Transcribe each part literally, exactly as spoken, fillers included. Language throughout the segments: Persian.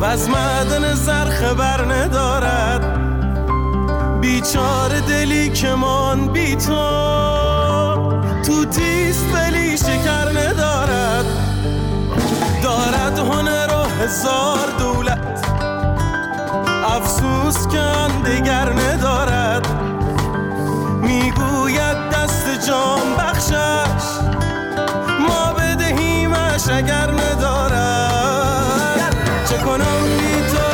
و از معدن زر خبر ندارد. بیچاره دلی که من بی تو تو تیست ولی شکر ندارد. دارد هنر و هزار دولت، افسوس که آن دگر ندارد. میگوید دست جان بخشش، ما بدهیمش اگر ندارد. چه کنم بی تو؟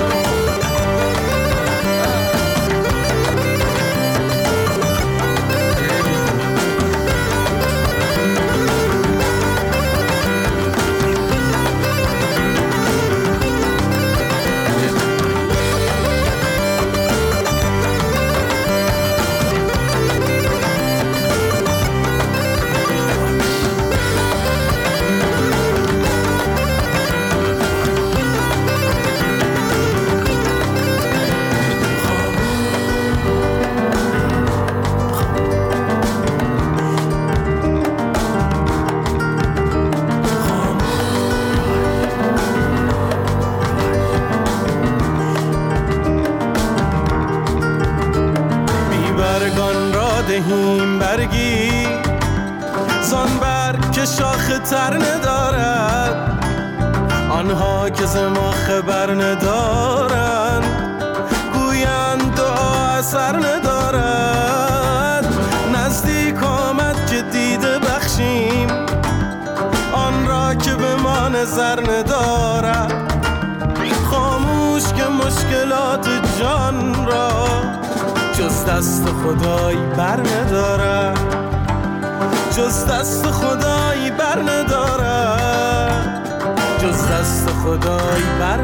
دهیم برگی زان برگ که شاخ تر ندارد. آنها که ز ما خبر ندارند گویند دعا اثر ندارد. نزدیک آمد که دیده بخشیم آن را که به ما نظر ندارد. خاموش که مشکلات جان را جز دست خدای بر ندارد. جز دست خدای بر ندارد. جز دست خدای بر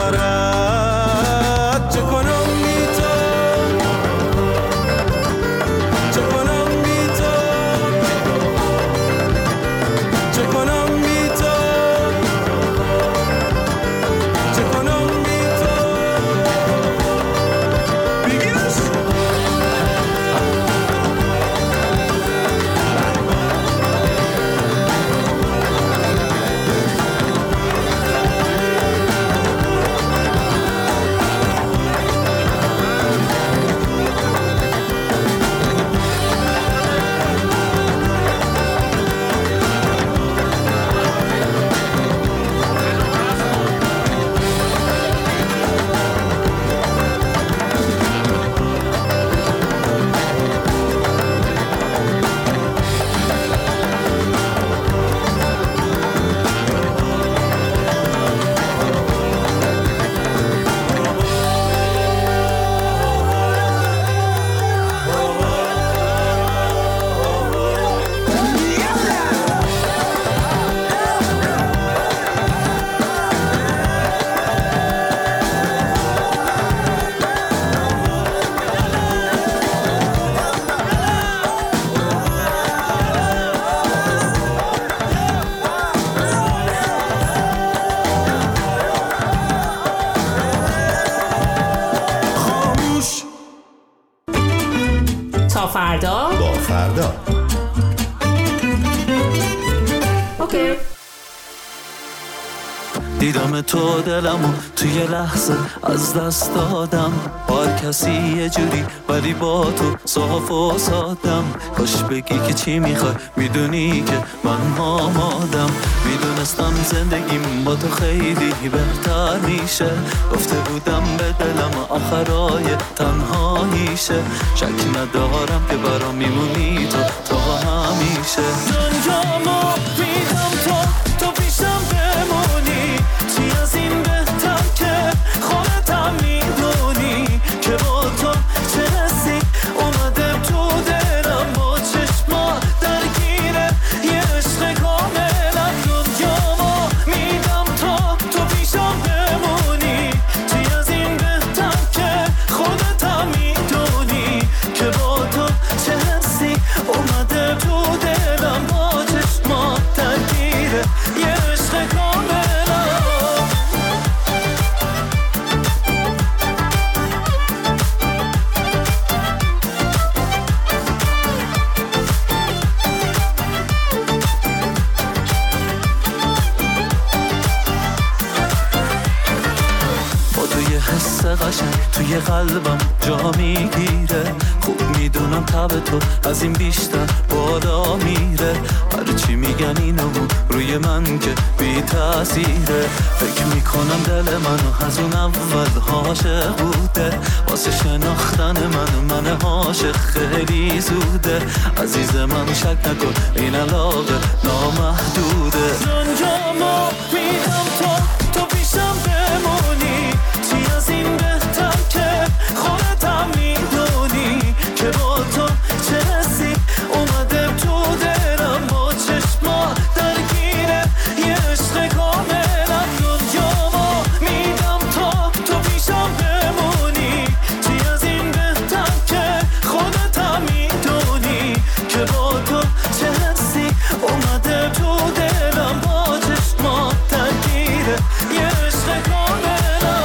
ندارد. چه کنم بی تو؟ چه کنم بی تو؟ چه کنم بی تو؟ چه کنم بی تو؟ بگیرش فردا با فردا. اوکی. دیدم تو دلمو توی لحظه از دست دادم. هر کسی یه جوری ولی با تو صاف و سادم. کاش بگی که چی میخوای، میدونی که من آمادم. میدونستم زندگیم با تو خیلی بهتر میشه. گفته بودم به دلم آخرای تنهاییشه. شک ندارم که برام میمونی تو تا همیشه. دنیامو دیدم تو تو پیشم بمونی. چی از این بهتر که خودتم میدونی که با تو چه حسی اومده تو دلم. با چشما درگیره یه عشق کاملا. دنیامو میدم تو تو پیشم بمونی. چی از این بهتر که خودتم میدونی که با تو چه حسی اومده تو دلم. با چشما درگیره حس قشنگ توی قلبم جا میگیره. خوب میدونم تب تو از این بیشتر بالا میره. هرچی میگن اینو روی من که بی تأثیره. فکر میکنم دل منو از اون اول عاشق بوده. واسه شناختن من من عاشق خیلی زوده. عزیز من شک نکن این علاقه نامحدوده. جانجامو میدم تو تو پیشم بمونی. چی از این بهتر که خودتم میدونی که با تو چه حسی اومده تو دلم. با چشما درگیره یه عشق کاملم. جانجامو میدم تو تو پیشم بمونی. چی از این بهتر که خودتم میدونی که با تو چه حسی اومده تو دلم. با چشما درگیره یه عشق کاملم.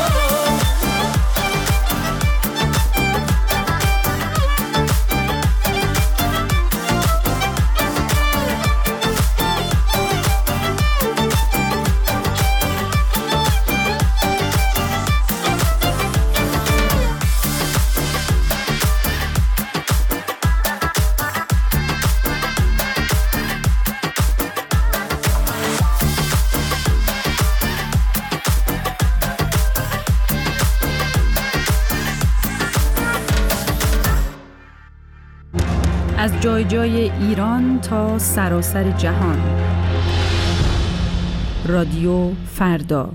از جای جای ایران تا سراسر جهان. رادیو فردا.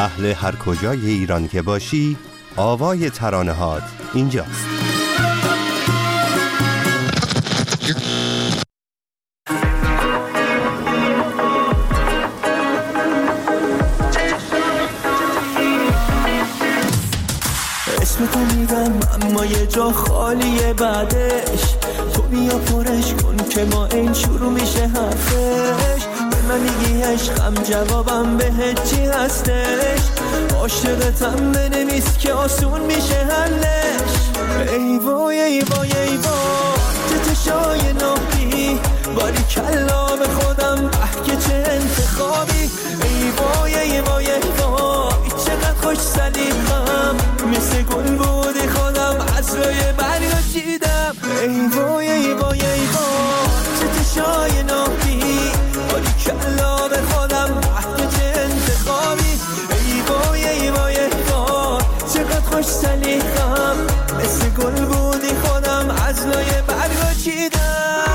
اهل هر کجای ایران که باشی، آوای ترانه‌هات اینجاست. اسم تو میگم اما یه جا خالیه بعدش، تو بیا پرش کن که ما این شروع میشه حرفش. به من میگی عشقم جوابم به چی هستش، عاشقتم بنویس که آسون میشه حلش. ای وای ای وای ای وای چه چشای ناهی، باری کلا به خودم اه که چه انتخابی. ای وای ای وای ای وای چقدر خوش سلیقم، مثل گل بودی خودم از روی برگا چیدم. ای وای ای وای ای وای چه چشای ناهی، باری کلا به خودم اه که چه انتخابی. ای وای ای وای ای وای چقدر خوش سلیقم، مثل گل بودی خودم از لای برگا چیدم.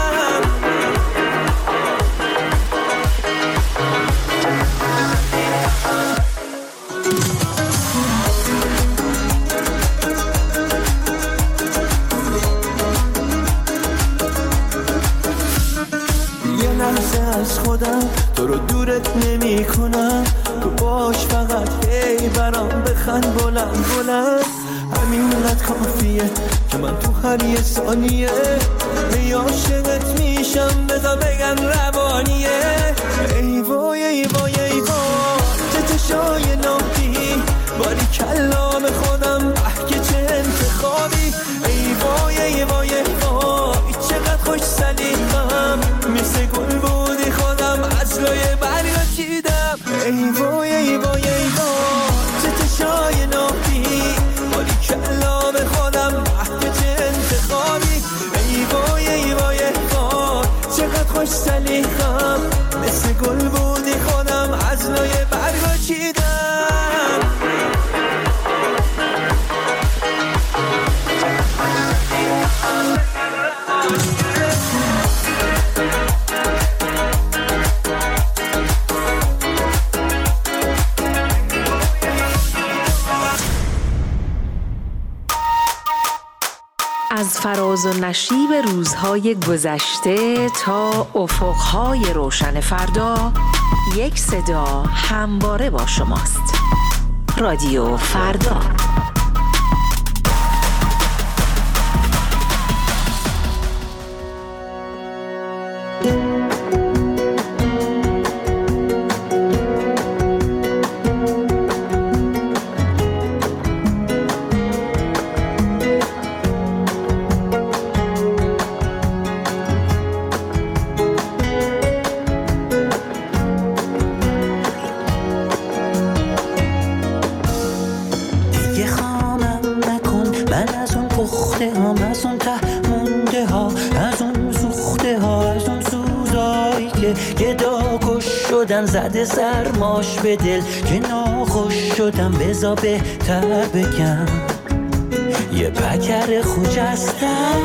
یه لحظه از خودم تو رو دورت نمی کنم، تو باش فقط هی برام بخند بلند بلند. همینقدر کافیه که من تو هر یه ثانیه ای عاشقت میشم، بذار بگم روانیه. ای وای ای وای ای وای چه چشای ناهی، باری کلا به خودم اه که چه انتخابی. ای وای ای وای ای وای چقدر خوش سلیقم، مثل گل بودی خودم از لای برگا چیدم. ای وای ای وای ای وای چه چشای ناهی، باری کلا به خودم اه که چه انتخابی. ای وای ای وای ای وای چقدر خوش سلیقم، مثل گل بودی خودم از لای برگا چیدم. از فراز و نشیب روزهای گذشته تا افقهای روشن فردا، یک صدا همواره با شماست. رادیو فردا. زده سرماش به دل که ناخوش شدم، بزا بهتر بگم یه پکر خوجستم.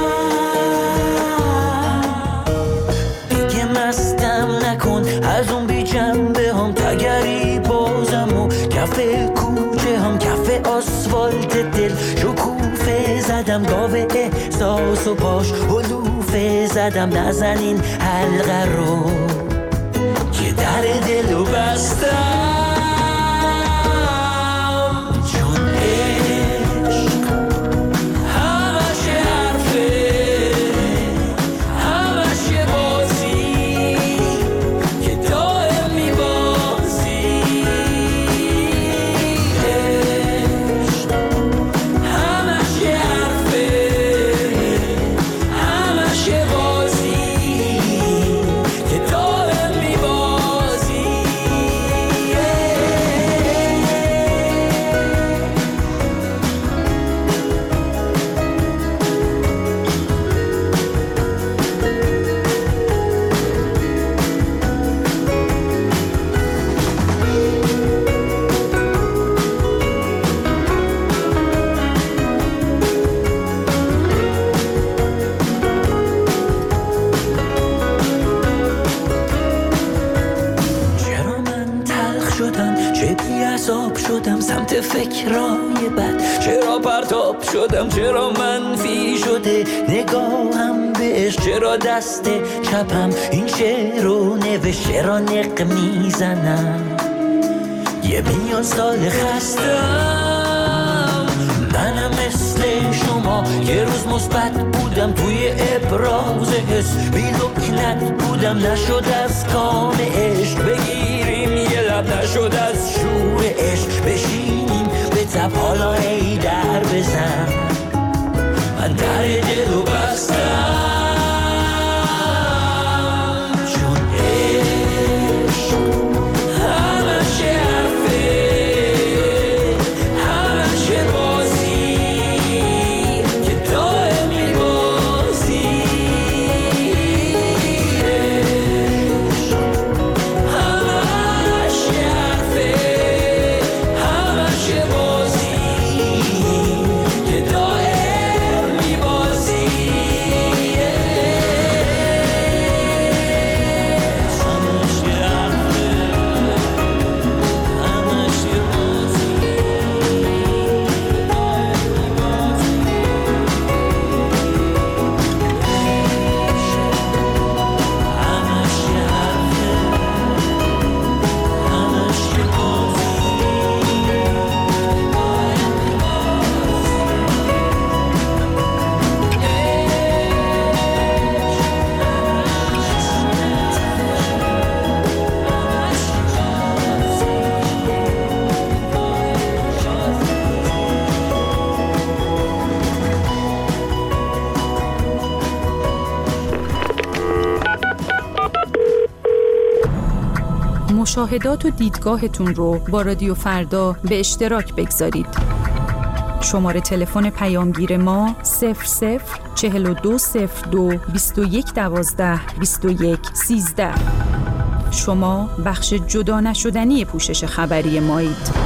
دیگه مستم نکن از اون بی جنبه هم، تگری بازم و کف کوچه هم، کف آسفالت دل شکوفه زدم، گاوه احساس و پاش حلوفه زدم. نزنین حلقه رو که در دلو بستم، چون عشق همش حرفه، همش بازی که دائم میبازی. عشق همش حرفه، همش بازی که دائم بی‌حساب شدم سمت فکرای بد، چرا پرتاب شدم، چرا منفی شده نگاهم بهش، چرا دست چپم این شعر رو نوشت، چرا نق میزنم یه میلیون سال خستم. منم مثل شما یه روز مثبت بودم توی ابراز حس، بی لکنت بودم نشد از کام عشق بگیریم یه لب، نشد از شور عشق بشینیم به تب، حالا ای در بزن من در دل رو بستم، چون عشق همش حرفه، همش بازی که دائم میبازی، عشق همش حرفه، همش بازی که دائم میبازی، همش حرفه، همش بازی. مشاهدات و دیدگاهتون رو با رادیو فردا به اشتراک بگذارید. شماره تلفن پیامگیر ما صفر صفر چهل و دو صفر دو بیست و یک دوازده بیست و یک سیزده. شما بخش جدا نشدنی پوشش خبری مایید.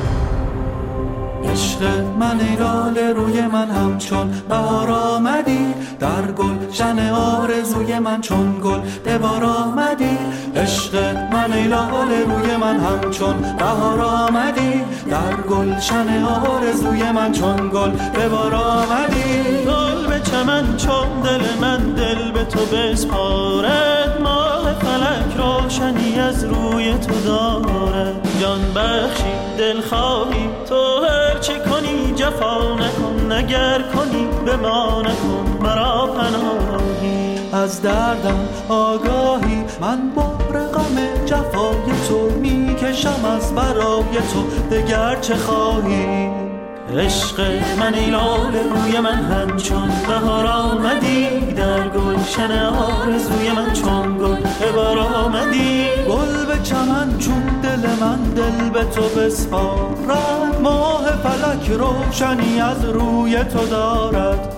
عشق من ای لاله روی من همچون بهار آمدی، در گلشن آرزوی من چون گل به بار آمدی. عشق من ای لاله روی من همچون بهار آمدی، در گلشن آرزوی من چون گل به بار آمدی. گل به چمن چون دل من دل به تو بسپارد، ماه فلک روشنی از روی تو دارد. جان بخشی دل خواهی تو هر چه کنی جفا نکن، نگر کنی به ما نکن مرا پناهی. از دردم آگاهی من بار غم جفای تو میکشم از برای تو، دگر چه خواهی. عشق من ای لاله روی من همچون بهار آمدی، در گلشن آرزوی من چون گل به بار آمدی. گل به چمن چون دل من دل به تو بسپارد، ماه فلک روشنی از روی تو دارد.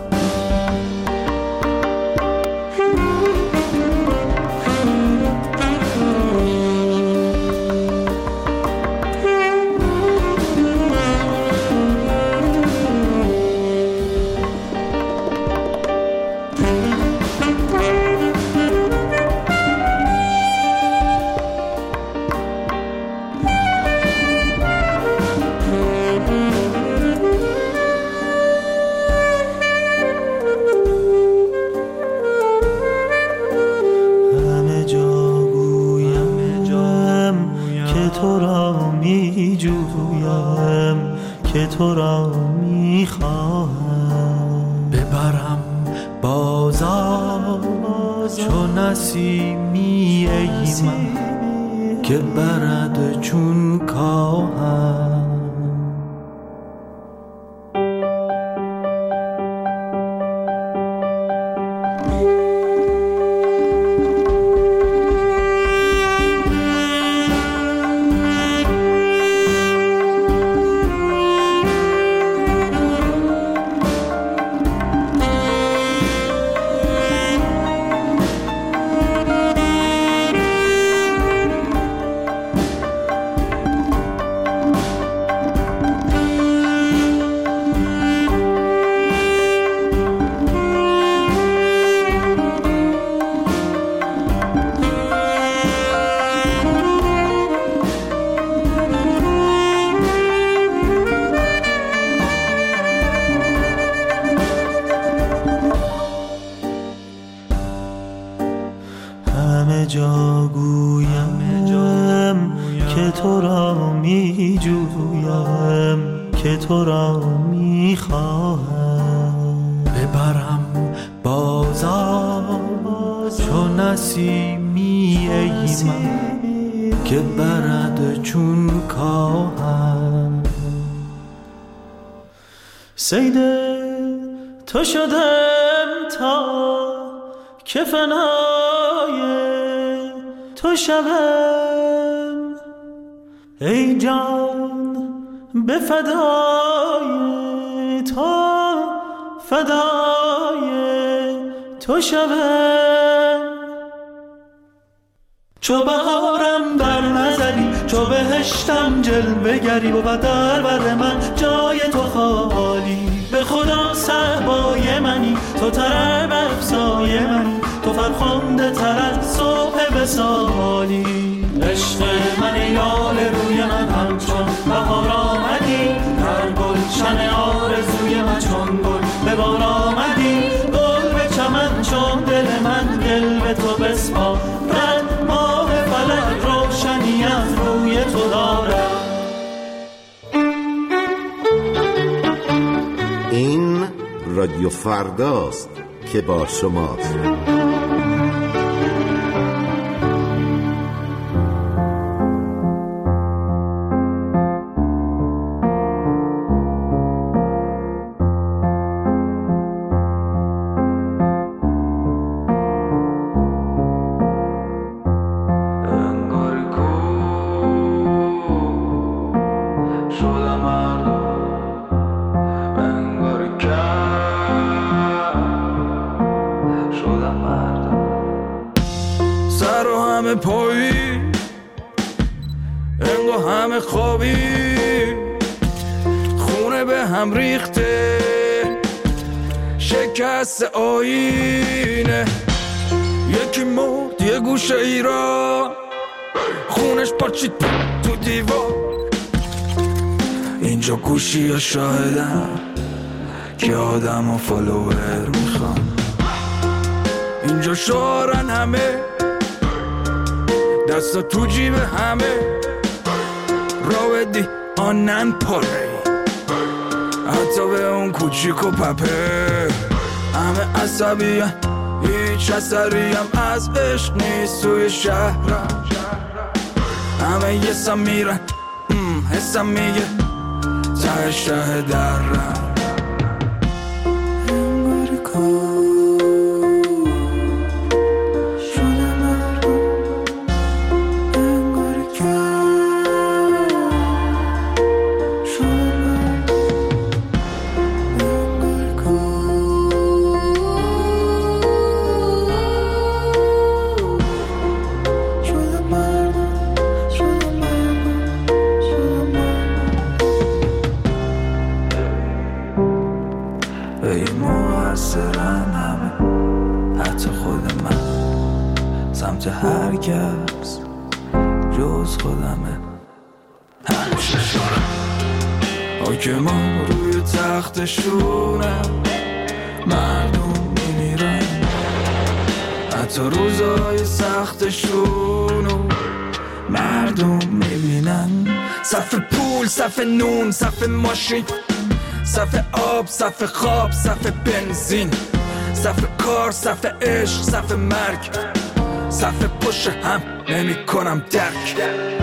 که تو را میخواهم ببرم بازار چون نسیمی ای من که برد چون کاهم. که تو را می جویم، که تو را می خواهم. ببرم بازار چو نسیمی ای من، که برد چون کاهم. صید تو شدم تا که فنای تو شوم، ای جان به فدای تو، فدای تو شوم. چو بهارم در نظری، چو بهشتم جلوه گری، و در بر من جای تو خالی. به خدا صحبای منی، تو طرب افزای منی، تو فرخنده تر از صبح وصالی. عشق من یال روی من همچون بهار آمدی، در گلشن آرزوی من چون گل به بار آمدی. گل به چمن چون دل من دل به تو بسپارد، ماه فلک روشنی از روی تو دارد. این رادیو فرداست که با شماست. پایی انگو همه خوابی، خونه به هم ریخته شکست آینه. یکی مرد یه گوشه ایران، خونش پاچید تو دیوار. اینجا گوشی ها شاهدن که آدم و فالوور میخوان. اینجا شعارن همه، دستا تو جیب همه، راودی آنن پاره، حتی به اون کوچیک و پپه. همه عصبی هن، هیچ اثری هم از عشق نیست توی شهرم. همه یه سم میرن، حسم میگه ته شه درم. هر کس جز خودمه همیشه شارم. حاکمان روی تختشونه، مردم میمیرن حتی روزای سختشونو مردم میبینن. صف پول، صف نون، صف ماشین، صف آب، صف خواب، صف بنزین، صف کار، صف عشق، صف مرگ، صف پشت هم نمی کنم درک.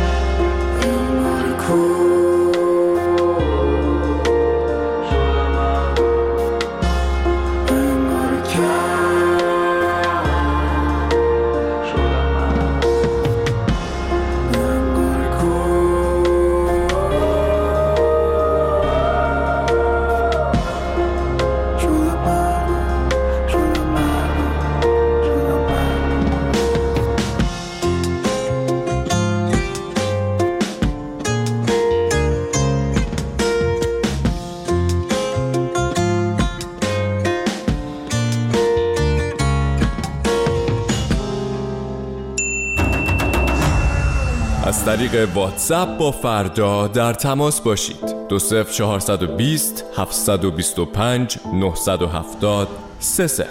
از طریق واتساپ با فردا در تماس باشید. دو صفر چهارصد و بیست هفتصد و بیست و پنج نهصد و هفتاد سه صفر.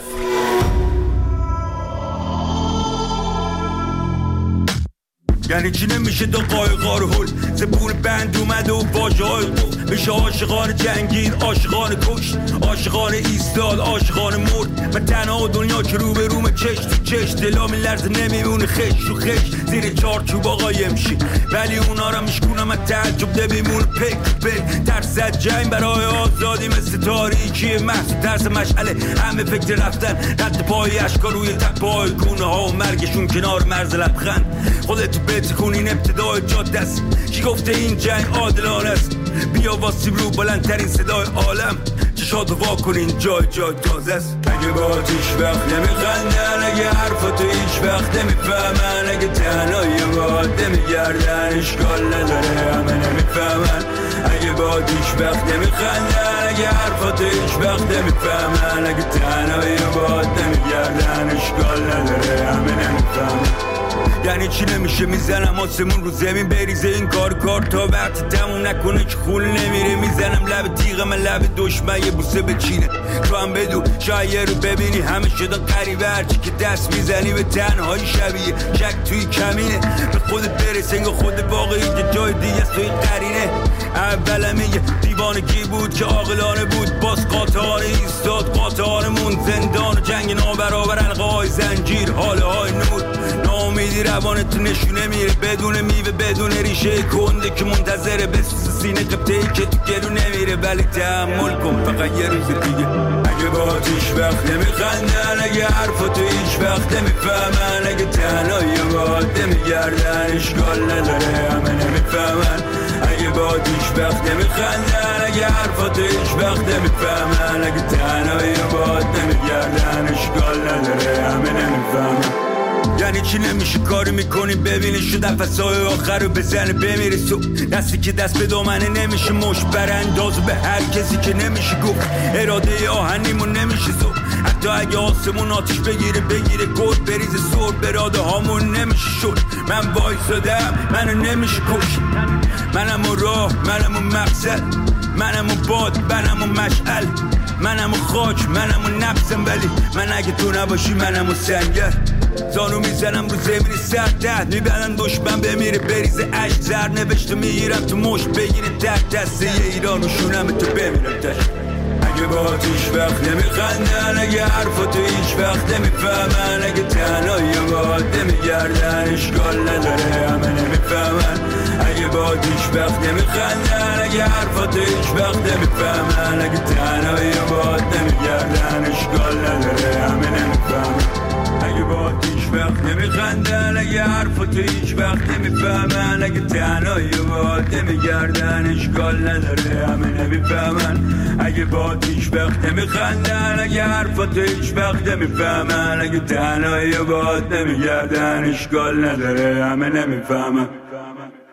یعنی چی نمیشه دو قایقار هل زبون بند اومده و واجه های گفت میشه عاشقان جنگیر عاشقان کشت عاشقان ایستاد عاشقان مرد من تنها دنیا که رو به روم چش تو چش دلا میلرزه نمیمونه خش رو خش زیر چارچوب آقای میشی ولی اونا را میشکونم از تعجب ده بیمونه پک پک ترس از جنگ برای آزادی مثل تاریکی محض ترس مشعله همه فکر رفتن رد پای اشکا روی تپای گونه ها و مرگشون کنار مرز لبخند خودتو بتکن این ابتدای جاده است کی گفته این جنگ عادلانه است بیا واسیم رو بلندترین صدای عالم چشاتو وا کن این جای جای تازه است اگه با هیچ وقت نمیخندن اگه حرفاتو هیچ وقت نمیفهمن اگه تنهایی باید نمیگردن اشکال نداره همه نمیفهمن اگه با هیچ وقت نمیخندن اگه حرفاتو هیچ وقت نمیفهمن اگه تنهایی باید نمیگردن اشکال نداره همه نمیفهمن یعنی چی نمیشه میزنم آسمون رو زمین بریزه این کار کار تا وقت تموم نکنه که خون نمیره میزنم لب تیغ من لب دشمن یه بوسه بچینه تو هم بدو شاید رو ببینی همه شدن قریبه هرچی که دست میزنی به تنهایی شبیه شک توی کمینه به خودت برسه انگاه خود واقعی که جای دیگه است توی قرینه اول میگه دیوانگی بود که عاقلانه بود باز قاطعانه ایستاد قاطعانمون زندان و جنگ نابرابر حلقه های زنجیر حاله های نور ناامیدی روانت نشونه میره بدون میوه بدون ریشه کنده که منتظره بسوز سینه قبطه‌ای که تو گلو نمیره ولی تحمل کن فقط یه روز دیگه اگه با هیچ وقت نمیخندن اگه حرفاتو هیچ وقت نمیفهمن اگه تنهایی باید نمیگردن اشکال نداره همه نمیفهمن اگه با هیچ وقت نمیخندن اگه حرفاتو هیچ وقت نمیفهمن اگه تنهایی باید نمیگردن اشکال نداره همه نمیفهمن یعنی چی نمیشه کاری میکنی ببینی شو نفسای آخر رو بزنه بمیره سو دستی که دست به دامنه نمیشه مش برانداز به هر کسی که نمیشه گفت اراده آهنیمون نمیشه زو حتی اگه آسمون آتیش بگیره بگیره گل بریزه سور براده هامون نمیشه شد من وایسادم منو نمیشه کش منم و راه منم و مقصد منم و باد منم و مشعل منم و خاک منم و نفسم ولی من اگه تو نباشی منم و سنگر زانو میزنم رو زمین سرد میبرن دشمن بمیره بریزه عشق زر نوشته میگیرم تو مشت بگیره تک دسته ایران و شونم تو بمیرم تشت اگه با هیچ وقت نمیخندن اگه حرفاتو هیچ وقت نمیفهمن اگه تنهایی باید نمیگردن اشکال نداره همه نمیفهمن اگه با هیچ وقت نمیخندن اگه حرفاتو هیچ وقت نمیفهمن اگه تنهایی باید نمیگردن اشکال نداره همه نمیفهمن اگه با هیچ وقت نمیخندن اگه حرفاتو هیچ وقت نمیفهمن اگه تنهایی باید نمیگردن اشکال نداره همه نمیفهمن اگه با هیچ وقت نمیخندن اگه حرفاتو هیچ وقت نمیفهمن اگه تنهایی باید نمیگردن اشکال نداره همه نمیفهمن